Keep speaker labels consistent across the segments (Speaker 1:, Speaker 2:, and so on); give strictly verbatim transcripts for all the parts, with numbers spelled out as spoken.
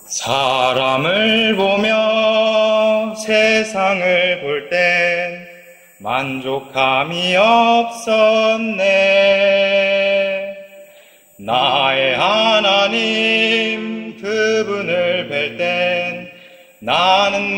Speaker 1: 사람을 보며 세상을 볼 땐 만족함이 없었네. 나의 하나님 그분을 뵐 땐 나는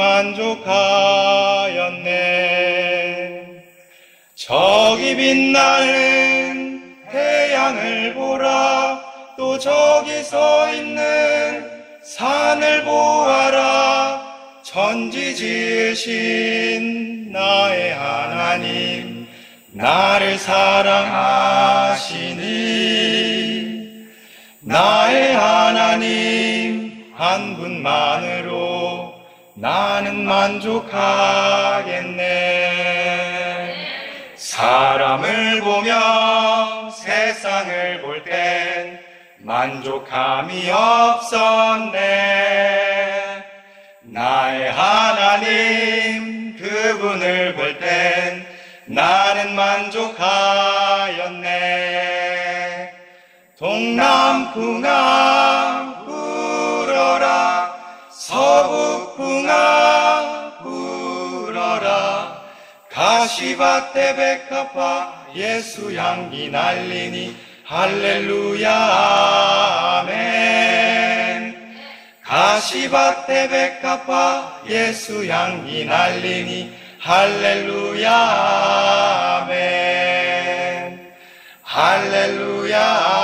Speaker 1: 만족하였네. 저기 빛나는 태양을 보라. 또 저기 서 있는 산을 보아라. 천지 지으신 나의 하나님 나를 사랑하시니. 나의 하나님 한 분만으로 나는 만족하겠네. 사람을 보며 세상을 볼 땐 만족함이 없었네. 나의 하나님 그분을 볼 땐 나는 만족하였네. 동남풍아 불어라. 서북풍아 불어라. 가시밭에 백합화 예수 향기 날리니 할렐루야 아멘. 가시밭에 백합화 예수 향기 날리니 할렐루야 아멘. 할렐루야